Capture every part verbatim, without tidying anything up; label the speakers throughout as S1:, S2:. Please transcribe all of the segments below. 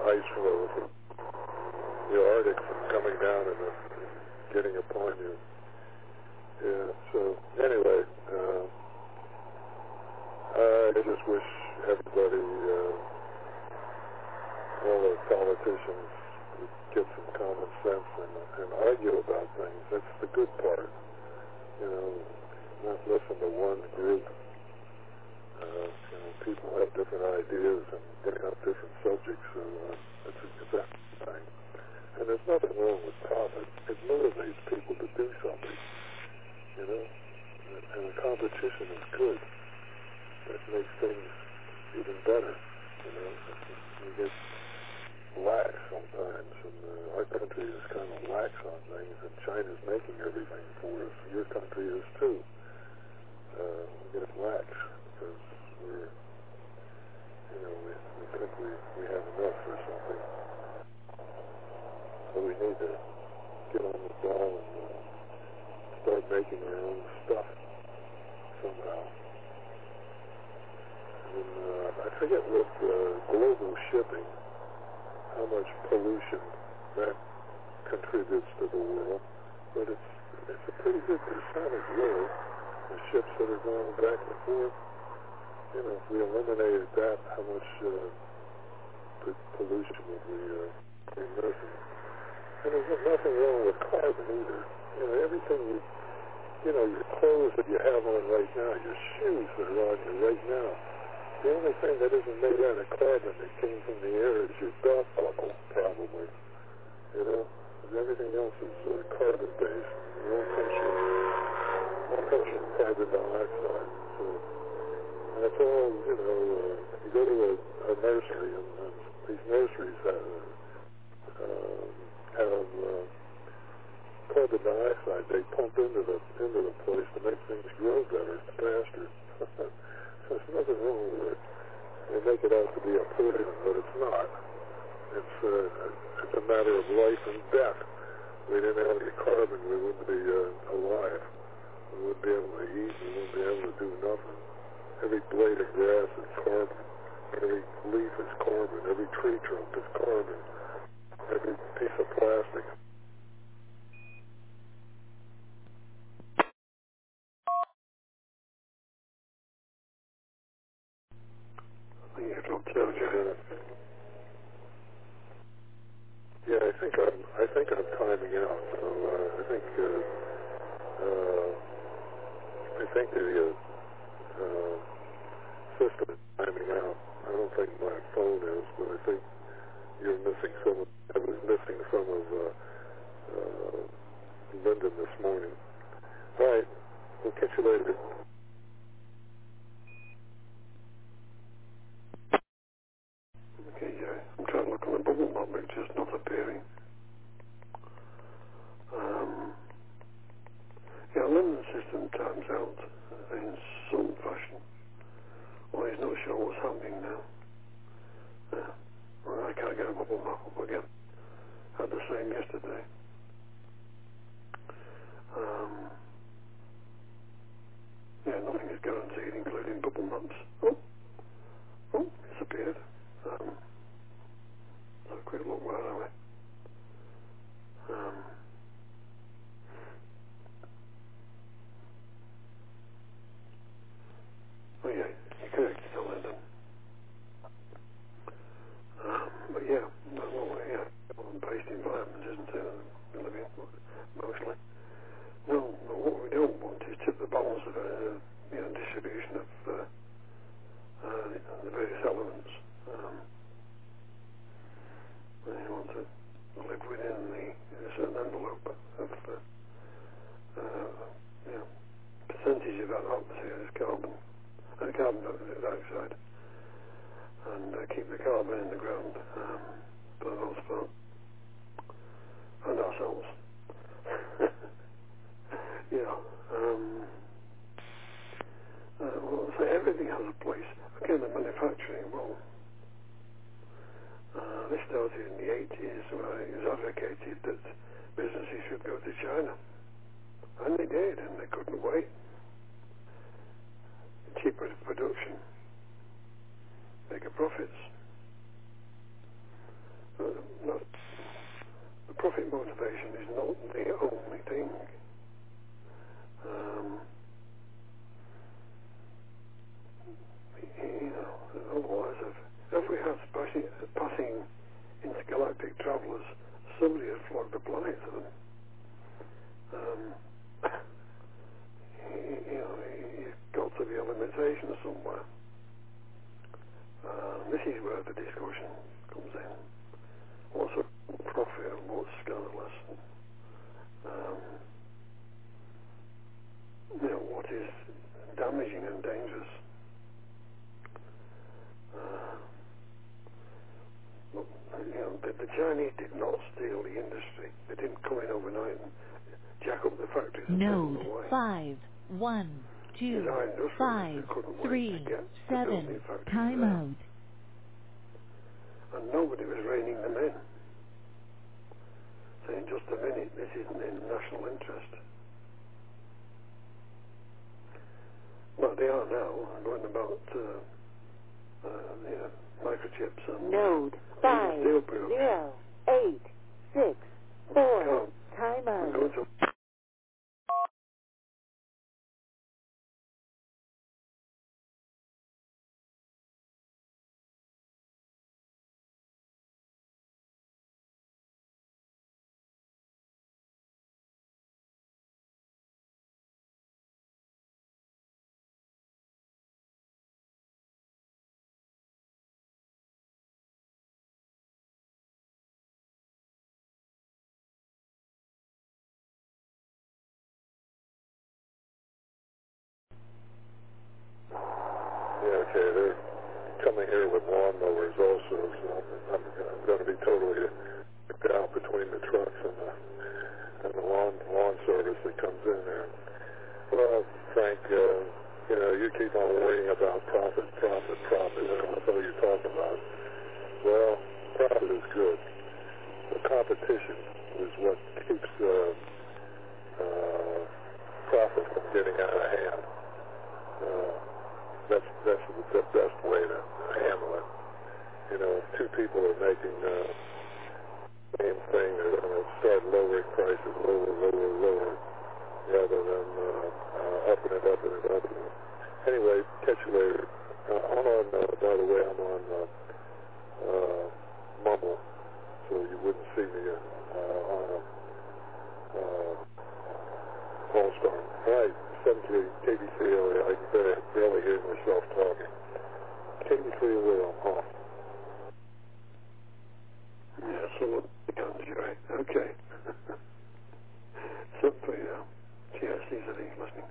S1: ice flow from the Arctic from coming down and uh, getting upon you. Yeah, so anyway, uh, I just wish everybody, uh, all the politicians would get some common sense and, and argue about things. That's the good part. You know, not listen to one group. Uh, you know, people have different ideas and bring up different subjects, so uh, it's, a, it's a thing. And there's nothing wrong with profit. It motivates people to do something, you know, and, and the competition is good. That makes things even better, you know. You get lax sometimes, and uh, our country is kind of lax on things, and China's making everything for us. Your country is too. Uh, we get lax because we're, you know, we, we think we, we have enough or something. So we need to get on the ball and uh, start making our own stuff somehow. And uh, I forget what uh, global shipping, how much pollution that contributes to the world, but it's it's a pretty good percentage, really. The ships that are going back and forth, you know, if we eliminated that, how much uh, p- pollution would we uh, be missing? And there's nothing wrong with carbon either. You know, everything you, you know, your clothes that you have on right now, your shoes that are on you right now, the only thing that isn't made out of carbon that came from the air is your belt buckle, probably. You know, and everything else is uh, carbon-based. It all comes from, all comes from carbon dioxide. So, and it's all, you know, uh, you go to a, a nursery, and, and these nurseries have, uh, have uh, carbon dioxide they pump into the into the place to make things grow better, faster. There's nothing wrong with it. They make it out to be a poison, but it's not. It's uh, it's a matter of life and death. We didn't have any carbon, we wouldn't be uh, alive. We wouldn't be able to eat. We wouldn't be able to do nothing. Every blade of grass is carbon. Every leaf is carbon. Every tree trunk is carbon. Every piece of plastic. I think you dropped out. Yeah, I think I'm. I think I'm timing out. So uh, I think. Uh, uh, I think the uh, uh, system is timing out. I don't think my phone is, but I think you're missing some. Of, I was missing some of uh, uh, Lyndon this morning. All right, we'll catch you later. Okay, yeah, I'm trying to look on the bubble map, it's just not appearing. Um, yeah, Lyndon's system times out in some fashion. Well, he's not sure what's happening now. Yeah. Well, I can't get a bubble map up again. I had the same yesterday. Um, yeah, nothing is guaranteed, including bubble maps. Oh, oh, it's appeared. Um, so a quick look, where are we? Um, oh yeah, you're correct, it's on Lyndon. Um, but yeah, no, no, yeah, based environment, isn't it? We live in mostly. No, no, what we don't want is tip the balance of uh, you know, distribution of uh, uh, the, the various elements. Um, and you want to live within the a certain envelope of uh, uh, you know, percentage of that atmosphere is carbon, uh, carbon dioxide, and uh, keep the carbon in the ground um, for the most part, and ourselves. yeah. Um, uh, well, so everything has a place. Again, the manufacturing, well, uh, this started in the eighties where it was advocated that businesses should go to China. And they did, and they couldn't wait. Cheaper production, bigger profits.
S2: not, the profit motivation is not the only thing. Um, you know, otherwise, if, if we had passing, passing intergalactic travellers, somebody would flogged the planet to them. Um, you, you know, you've got to be a limitation somewhere. Uh, this is where the discussion comes in. What's a profit and what's scandalous? Um, you know, what is damaging and dangerous? Uh, look, you know, the, the Chinese did not steal the industry. They didn't come in overnight and jack up the factories and take them
S3: Node
S2: away.
S3: five one
S2: There's
S3: two
S2: our industrialists who
S3: five
S2: couldn't wait to
S3: three
S2: get to build new
S3: seven.
S2: factories there.
S3: Timeout.
S2: And nobody was reining them in, saying just a minute, this isn't in national interest. But they are now going about uh, uh, you know, microchips and
S3: Node
S2: uh, even
S3: five
S2: steel production.
S3: zero eight six four.
S2: Can't.
S3: Timeout.
S2: We're going to Yeah, okay, they're coming here with lawnmowers also, so I'm, I'm, I'm going to be totally out between the trucks and the, and the lawn, lawn service that comes in there. Well, Frank, uh, you know, you keep on worrying about profit, profit, profit, and that's all you're talking about. Well, profit is good. The competition is what keeps uh, uh, profit from getting out of hand. Uh, that's that's the, the best way to handle it. You know, if two people are making uh, the same thing, they're going to start lowering prices lower, lower, lower, rather than uh, uh, upping it, upping it, upping it. Anyway, catch you later. Uh, I'm on, uh, by the way, I'm on uh, uh, Mumble, so you wouldn't see me uh, uh, on a uh, All Star. All right, seven three K B three L A. I can barely, barely hear myself talking. K B three L A, I'm off. yeah, so you're right. Okay. Something for you now. T S C's I think listening.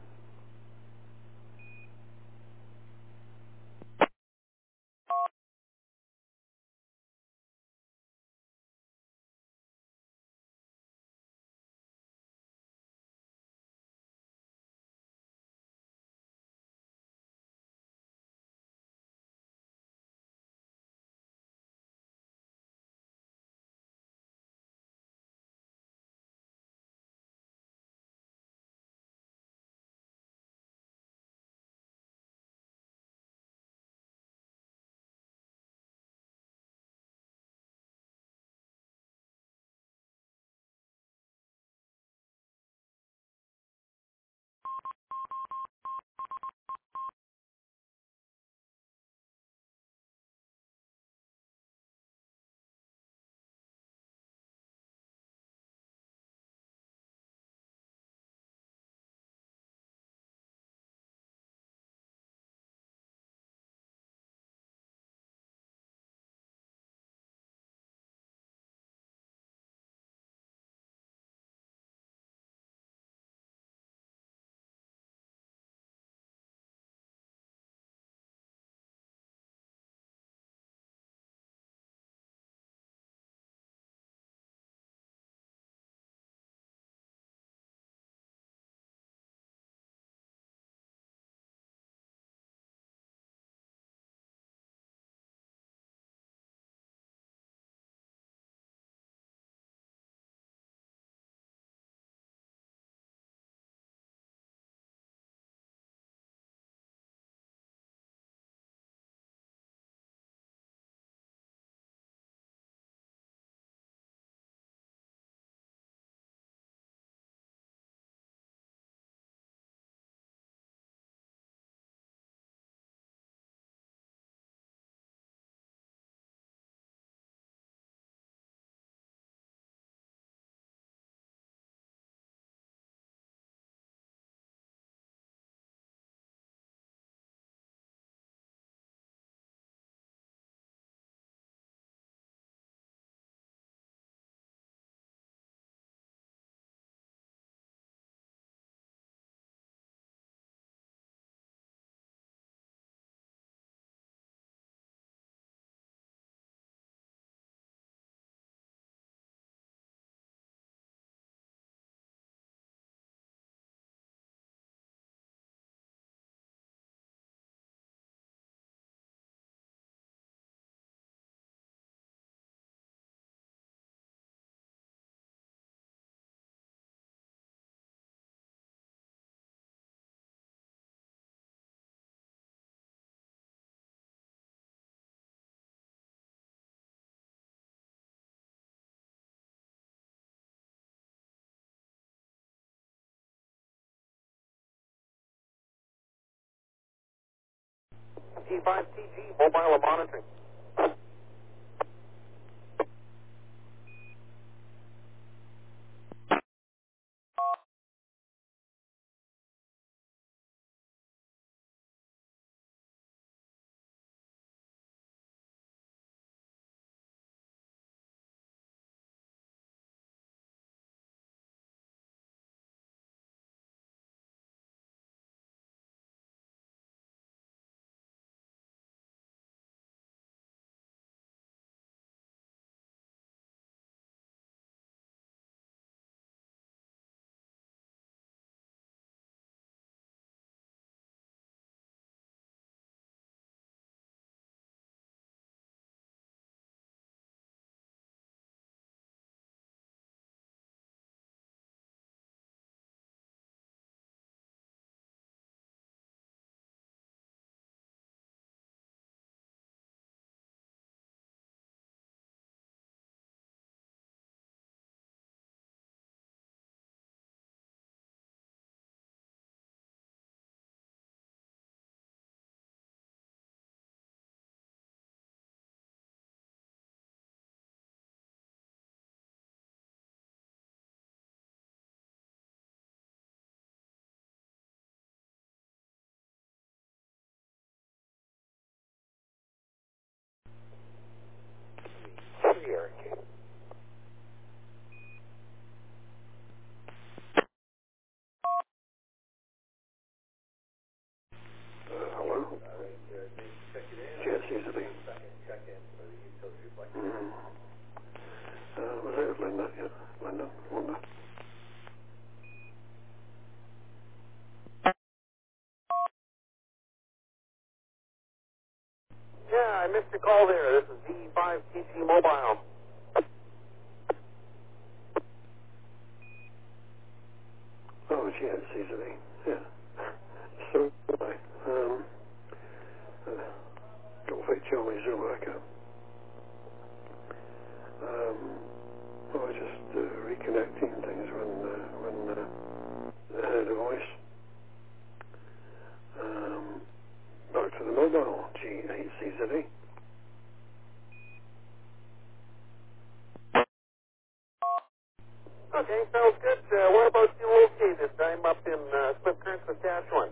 S2: G five T G, mobile and monitoring. Sierra King.
S4: Uh, hello? Yes, easily. Mm-hmm. Uh, was it Linda? Yeah, Linda. Linda.
S2: Yeah, I missed your call there. This is G five T G mobile.
S4: Oh, yes, easily. Yeah. So, I, um, uh, Golf eight Charlie Zulu Echo. Um, I was just uh, reconnecting things when, uh, when uh, I heard a voice. Um, back to the mobile, G eight C Z E.
S2: Okay, sounds good. Uh, whereabouts you located? I'm up in uh, Swift Current, Saskatchewan.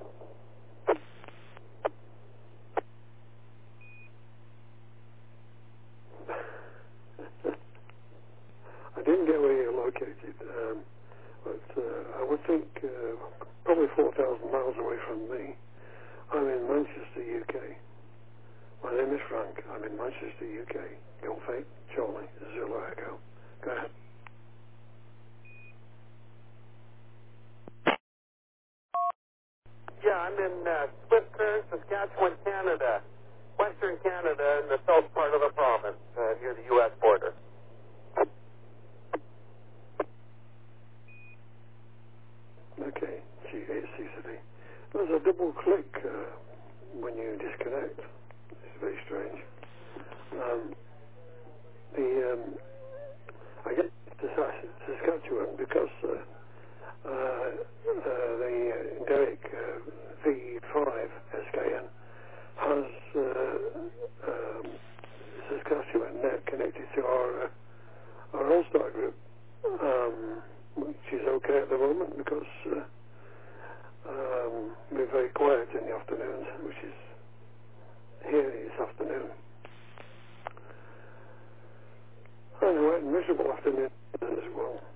S4: I didn't get where you're located, um, but uh, I would think uh, probably four thousand miles away from me. I'm in Manchester, U K. My name is Frank. I'm in Manchester, U K. Golf eight Charlie Zulu Echo. Go ahead.
S2: Yeah, I'm in uh, Swift Current, Saskatchewan, Canada. Western Canada in the south part of the province, uh, near the U S border.
S4: Okay, G eight C Z E. There's a double click uh, when you disconnect. It's very strange. Um, the um, I get to Sas- Saskatchewan because uh, uh, uh, the uh, Derek uh, V five S K N has uh, um, Saskatchewan net connected to our uh, our All-Star group, um, which is okay at the moment because uh, um, we're very quiet in the afternoons, which is here this afternoon. And a wet and miserable afternoon as well.